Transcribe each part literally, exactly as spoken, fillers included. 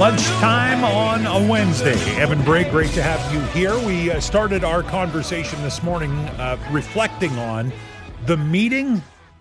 Lunchtime on a Wednesday. Evan Bray, great to have you here. We uh, started our conversation this morning uh, reflecting on the meeting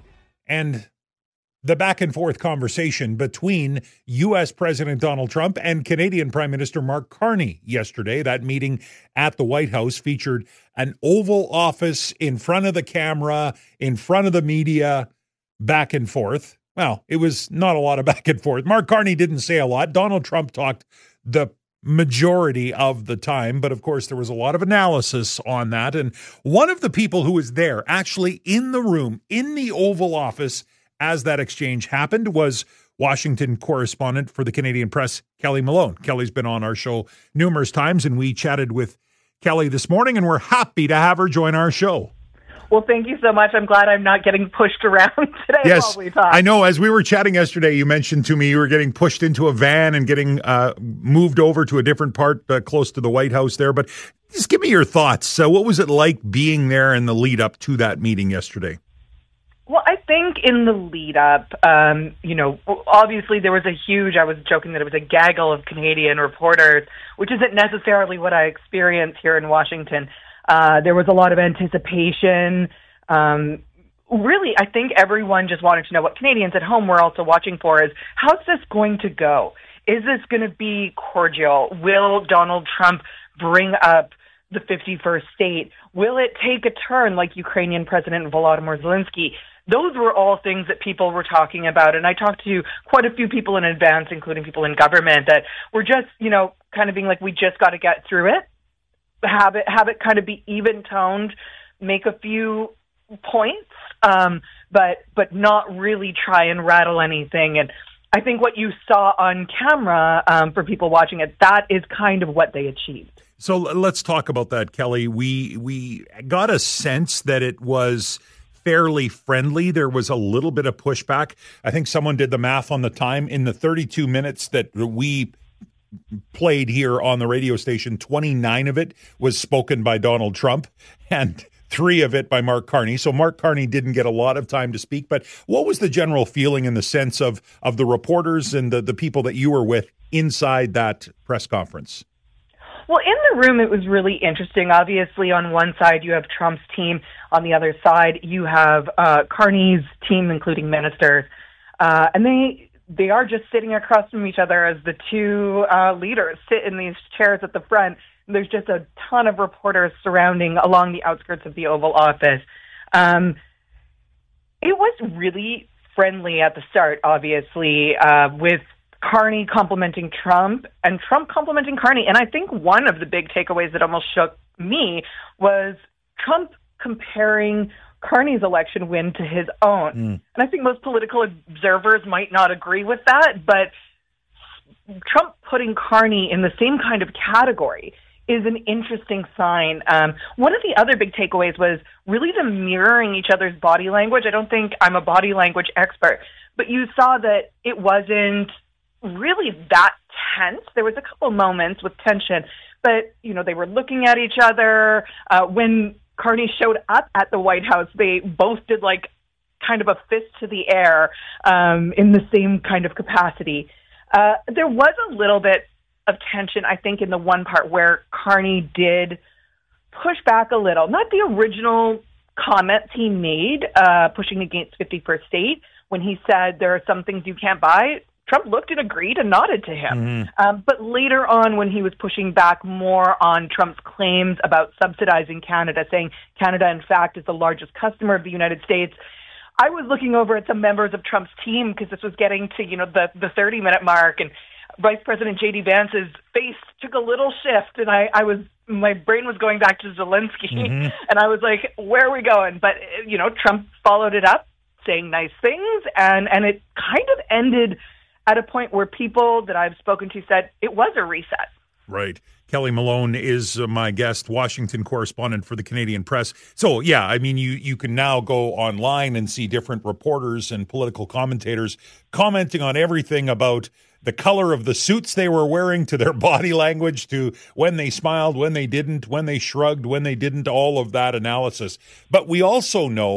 and the back and forth conversation between U S President Donald Trump and Canadian Prime Minister Mark Carney yesterday. That meeting at the White House featured an Oval Office in front of the camera, in front of the media, back and forth. Well, it was not a lot of back and forth. Mark Carney didn't say a lot. Donald Trump talked the majority of the time, but of course there was a lot of analysis on that. And one of the people who was there, actually in the room, in the Oval Office as that exchange happened, was Washington correspondent for the Canadian Press, Kelly Malone. Kelly's been on our show numerous times, and we chatted with Kelly this morning, and we're happy to have her join our show. Well, thank you so much. I'm glad I'm not getting pushed around today yes, while we talk. I know. As we were chatting yesterday, you mentioned to me you were getting pushed into a van and getting uh, moved over to a different part uh, close to the White House there. But just give me your thoughts. So what was it like being there in the lead up to that meeting yesterday? Well, I think in the lead up, um, you know, obviously there was a huge, I was joking that it was a gaggle of Canadian reporters, which isn't necessarily what I experience here in Washington. Uh, there was a lot of anticipation. Um, really, I think everyone just wanted to know what Canadians at home were also watching for is, how's this going to go? Is this going to be cordial? Will Donald Trump bring up the fifty-first state? Will it take a turn like Ukrainian President Volodymyr Zelensky? Those were all things that people were talking about. And I talked to quite a few people in advance, including people in government, that were just, you know, kind of being like, we just got to get through it. Have it, have it kind of be even-toned, make a few points, um, but but not really try and rattle anything. And I think what you saw on camera, um, for people watching it, that is kind of what they achieved. So let's talk about that, Kelly. We we got a sense that it was fairly friendly. There was a little bit of pushback. I think someone did the math on the time. In the thirty-two minutes that we played here on the radio station, twenty-nine of it was spoken by Donald Trump and three of it by Mark Carney. So Mark Carney didn't get a lot of time to speak. But what was the general feeling in the sense of of the reporters and the, the people that you were with inside that press conference? Well, in the room, it was really interesting. Obviously, on one side, you have Trump's team. On the other side, you have uh, Carney's team, including ministers. Uh, and they they are just sitting across from each other as the two uh, leaders sit in these chairs at the front. There's just a ton of reporters surrounding along the outskirts of the Oval Office. Um, it was really friendly at the start, obviously, uh, with Carney complimenting Trump and Trump complimenting Carney. And I think one of the big takeaways that almost shook me was Trump comparing Carney's election win to his own. Mm. And I think most political observers might not agree with that, but Trump putting Carney in the same kind of category is an interesting sign. Um, one of the other big takeaways was really the mirroring each other's body language. I don't think I'm a body language expert, but you saw that it wasn't really that tense. There was a couple moments with tension, but, you know, they were looking at each other. Uh, when Carney showed up at the White House, they both did like kind of a fist to the air um, in the same kind of capacity. Uh, there was a little bit of tension, I think, in the one part where Carney did push back a little. Not the original comments he made, uh, pushing against fifty-first state, when he said there are some things you can't buy. Trump looked and agreed and nodded to him. Mm-hmm. Um, but later on, when he was pushing back more on Trump's claims about subsidizing Canada, saying Canada, in fact, is the largest customer of the United States, I was looking over at some members of Trump's team because this was getting to, you know, the, the thirty-minute mark, and Vice President J D Vance's face took a little shift, and I, I was my brain was going back to Zelensky, mm-hmm. and I was like, where are we going? But, you know, Trump followed it up, saying nice things, and, and it kind of ended at a point where people that I've spoken to said it was a reset. Right. Kelly Malone is uh, my guest, Washington correspondent for the Canadian Press. So, yeah, I mean, you, you can now go online and see different reporters and political commentators commenting on everything about the color of the suits they were wearing to their body language, to when they smiled, when they didn't, when they shrugged, when they didn't, all of that analysis. But we also know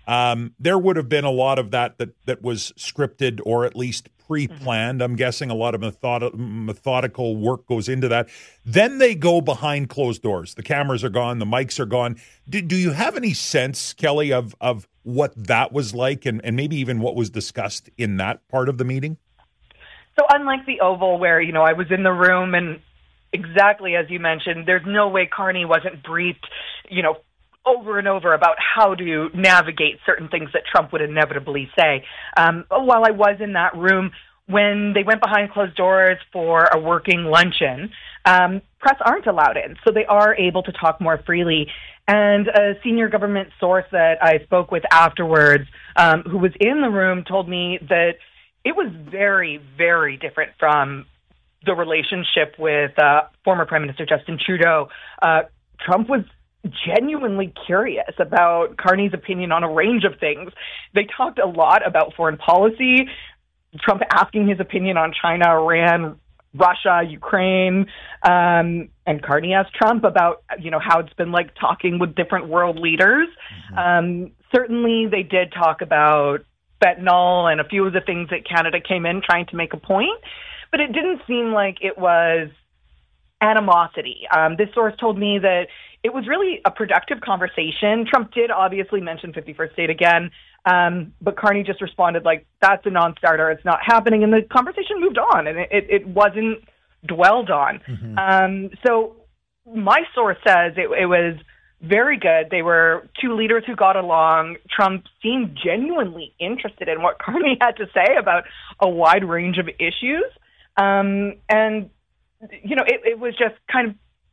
Um, there would have been a lot of that that, that was scripted or at least pre-planned. I'm guessing a lot of method- methodical work goes into that. Then they go behind closed doors. The cameras are gone. The mics are gone. Do, do you have any sense, Kelly, of, of what that was like and, and maybe even what was discussed in that part of the meeting? So unlike the Oval where, you know, I was in the room and exactly as you mentioned, there's no way Carney wasn't briefed, you know, over and over about how to navigate certain things that Trump would inevitably say. Um, while I was in that room, when they went behind closed doors for a working luncheon, um, press aren't allowed in, so they are able to talk more freely. And a senior government source that I spoke with afterwards, um, who was in the room, told me that it was very, very different from the relationship with uh, former Prime Minister Justin Trudeau. Uh, Trump was genuinely curious about Carney's opinion on a range of things. They talked a lot about foreign policy, Trump asking his opinion on China, Iran, Russia, Ukraine, um, and Carney asked Trump about, you know, how it's been like talking with different world leaders. Mm-hmm. Um, certainly they did talk about fentanyl and a few of the things that Canada came in trying to make a point, but it didn't seem like it was animosity. Um, this source told me that it was really a productive conversation. Trump did obviously mention fifty-first state again, um, but Carney just responded like, that's a non-starter, it's not happening, and the conversation moved on, and it, it wasn't dwelled on. Mm-hmm. Um, so my source says it, it was very good. They were two leaders who got along. Trump seemed genuinely interested in what Carney had to say about a wide range of issues. Um, and, you know, it, it was just kind of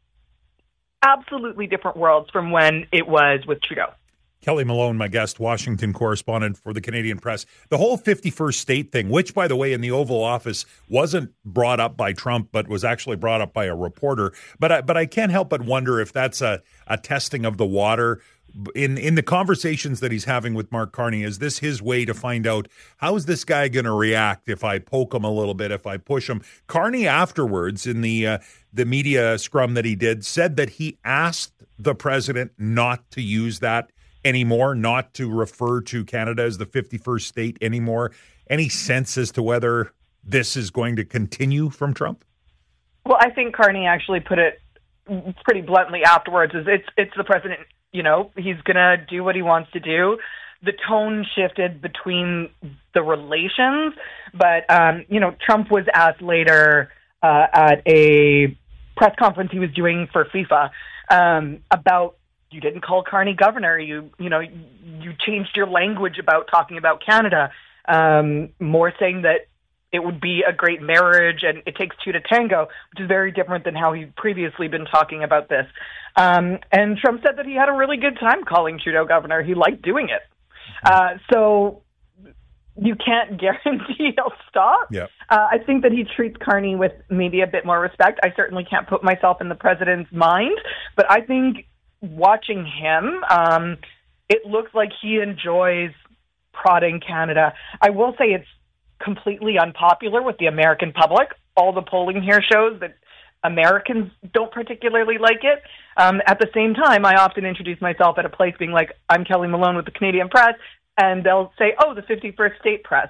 absolutely different worlds from when it was with Trudeau. Kelly Malone, my guest, Washington correspondent for the Canadian Press. The whole fifty-first state thing, which, by the way, in the Oval Office wasn't brought up by Trump, but was actually brought up by a reporter. But I, but I can't help but wonder if that's a, a testing of the water. In in the conversations that he's having with Mark Carney, is this his way to find out how is this guy going to react if I poke him a little bit, if I push him? Carney afterwards in the uh, the media scrum that he did said that he asked the president not to use that anymore, not to refer to Canada as the fifty-first state anymore. Any sense as to whether this is going to continue from Trump? Well, I think Carney actually put it pretty bluntly afterwards. Is it's it's the president. You know, he's going to do what he wants to do. The tone shifted between the relations, but, um, you know, Trump was asked later uh, at a press conference he was doing for FIFA um, about, you didn't call Carney governor. You, you know, you changed your language about talking about Canada, um, more saying that it would be a great marriage and it takes two to tango, which is very different than how he'd previously been talking about this. Um, and Trump said that he had a really good time calling Trudeau governor. He liked doing it. Uh, so you can't guarantee he'll stop. Yep. Uh, I think that he treats Carney with maybe a bit more respect. I certainly can't put myself in the president's mind, but I think watching him, um, it looks like he enjoys prodding Canada. I will say it's completely unpopular with the American public. All the polling here shows that Americans don't particularly like it. Um, at the same time, I often introduce myself at a place being like, I'm Kelly Malone with the Canadian Press, and they'll say, oh, the fifty-first state press.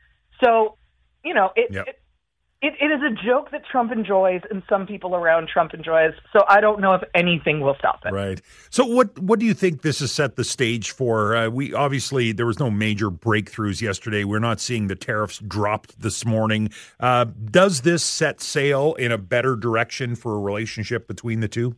So, you know, it, yep. it, it, it is a joke that Trump enjoys and some people around Trump enjoys. So I don't know if anything will stop it. Right. So what what do you think this has set the stage for? Uh, we obviously, there was no major breakthroughs yesterday. We're not seeing the tariffs dropped this morning. Uh, does this set sail in a better direction for a relationship between the two?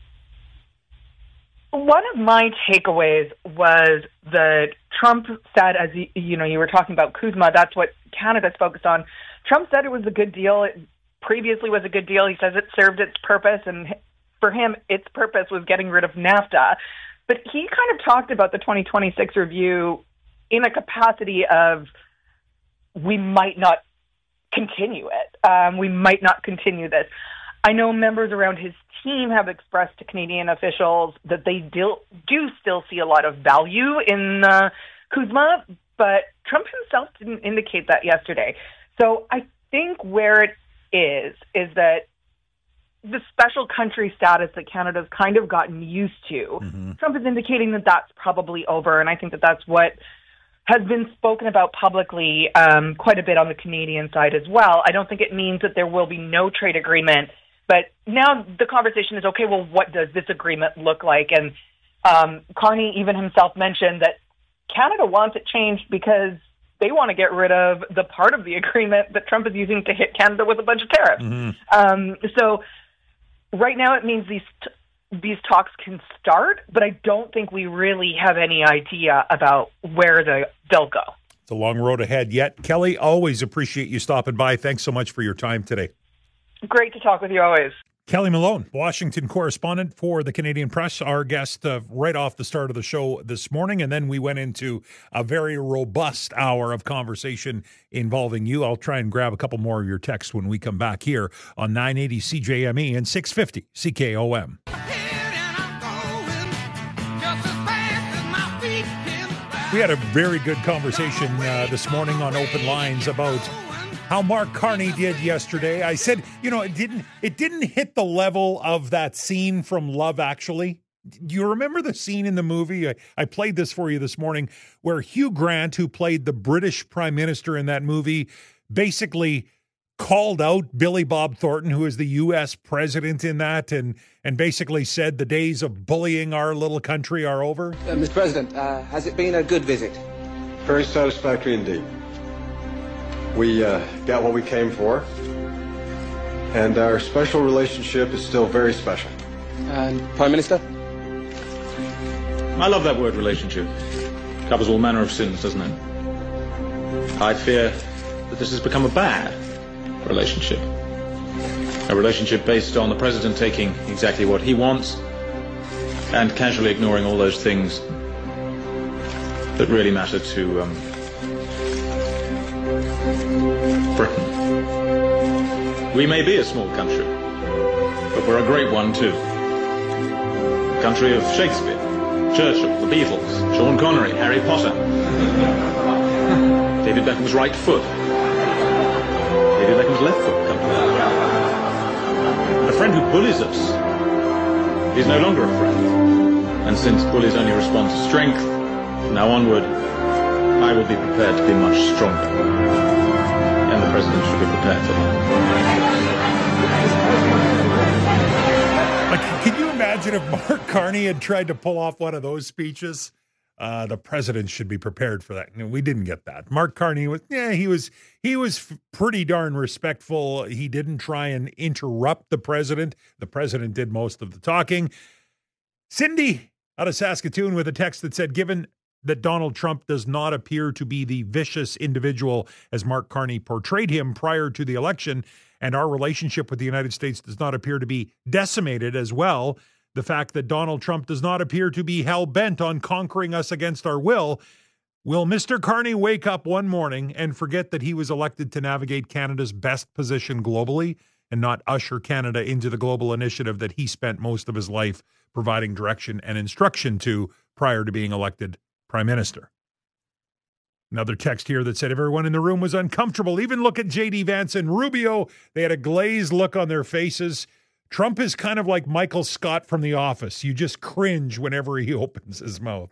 One of my takeaways was that Trump said, as you, you know, you were talking about CUSMA, that's what Canada's focused on. Trump said it was a good deal. It previously was a good deal. He says it served its purpose, and for him, its purpose was getting rid of NAFTA. But he kind of talked about the twenty twenty-six review in a capacity of we might not continue it. Um, we might not continue this. I know members around his team have expressed to Canadian officials that they do, do still see a lot of value in uh, CUSMA, but Trump himself didn't indicate that yesterday. So I think where it is, is that the special country status that Canada's kind of gotten used to. Mm-hmm. Trump is indicating that that's probably over, and I think that that's what has been spoken about publicly um, quite a bit on the Canadian side as well. I don't think it means that there will be no trade agreement, but now the conversation is, okay, well, what does this agreement look like? And um, Carney even himself mentioned that Canada wants it changed because they want to get rid of the part of the agreement that Trump is using to hit Canada with a bunch of tariffs. Mm-hmm. Um, so right now it means these t- these talks can start, but I don't think we really have any idea about where the, they'll go. It's a long road ahead yet. Kelly, always appreciate you stopping by. Thanks so much for your time today. Great to talk with you always. Kelly Malone, Washington correspondent for the Canadian Press, our guest uh, right off the start of the show this morning. And then we went into a very robust hour of conversation involving you. I'll try and grab a couple more of your texts when we come back here on nine eighty C J M E and six fifty C K O M. We had a very good conversation uh, this morning on Open Lines about how Mark Carney did yesterday. I said, you know, it didn't it didn't hit the level of that scene from Love Actually. Do you remember the scene in the movie? I, I played this for you this morning where Hugh Grant, who played the British Prime Minister in that movie, basically called out Billy Bob Thornton, who is the U S president in that, and and basically said the days of bullying our little country are over? Uh, Mister President, uh, has it been a good visit? Very satisfactory indeed. We uh, got what we came for, and our special relationship is still very special. And Prime Minister? I love that word, relationship. It covers all manner of sins, doesn't it? I fear that this has become a bad relationship. A relationship based on the President taking exactly what he wants and casually ignoring all those things that really matter to um, Britain. We may be a small country, but we're a great one too. A country of Shakespeare, Churchill, the Beatles, Sean Connery, Harry Potter, David Beckham's right foot, David Beckham's left foot company. A friend who bullies us is no longer a friend. And since bullies only respond to strength, from now onward, I will be prepared to be much stronger. And the President should be prepared for that. Like, can you imagine if Mark Carney had tried to pull off one of those speeches? Uh, the President should be prepared for that. No, we didn't get that. Mark Carney was, yeah, he was, he was pretty darn respectful. He didn't try and interrupt the President. The President did most of the talking. Cindy out of Saskatoon with a text that said, given that Donald Trump does not appear to be the vicious individual as Mark Carney portrayed him prior to the election, and our relationship with the United States does not appear to be decimated as well, the fact that Donald Trump does not appear to be hell-bent on conquering us against our will, will Mister Carney wake up one morning and forget that he was elected to navigate Canada's best position globally and not usher Canada into the global initiative that he spent most of his life providing direction and instruction to prior to being elected Prime Minister? Another text here that said everyone in the room was uncomfortable. Even look at J D Vance and Rubio. They had a glazed look on their faces. Trump is kind of like Michael Scott from The Office. You just cringe whenever he opens his mouth.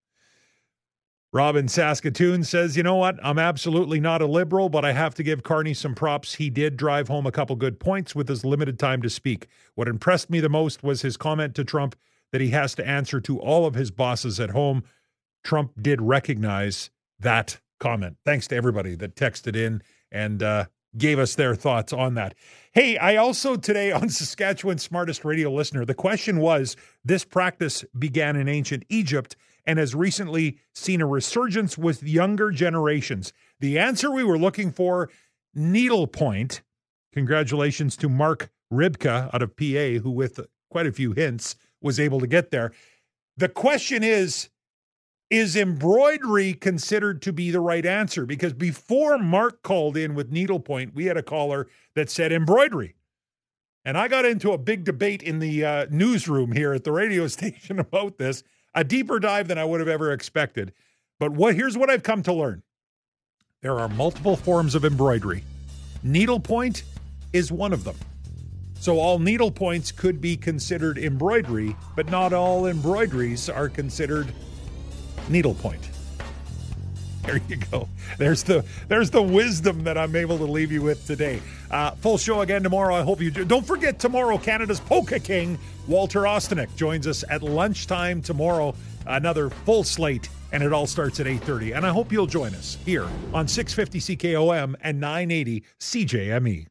Rob in Saskatoon says, you know what? I'm absolutely not a liberal, but I have to give Carney some props. He did drive home a couple good points with his limited time to speak. What impressed me the most was his comment to Trump that he has to answer to all of his bosses at home. Trump did recognize that comment. Thanks to everybody that texted in and uh, gave us their thoughts on that. Hey, I also today on Saskatchewan's Smartest Radio Listener, the question was, this practice began in ancient Egypt and has recently seen a resurgence with younger generations. The answer we were looking for, needlepoint. Congratulations to Mark Ribka out of P A, who with quite a few hints was able to get there. The question is, is embroidery considered to be the right answer? Because before Mark called in with needlepoint, we had a caller that said embroidery. And I got into a big debate in the uh, newsroom here at the radio station about this, a deeper dive than I would have ever expected. But what here's what I've come to learn. There are multiple forms of embroidery. Needlepoint is one of them. So all needle points could be considered embroidery, but not all embroideries are considered needlepoint. There you go. There's the there's the wisdom that I'm able to leave you with today. Uh, full show again tomorrow. I hope you do. Don't forget tomorrow, Canada's Polka King, Walter Ostanek, joins us at lunchtime tomorrow. Another full slate, and it all starts at eight thirty. And I hope you'll join us here on six fifty C K O M and nine eighty C J M E.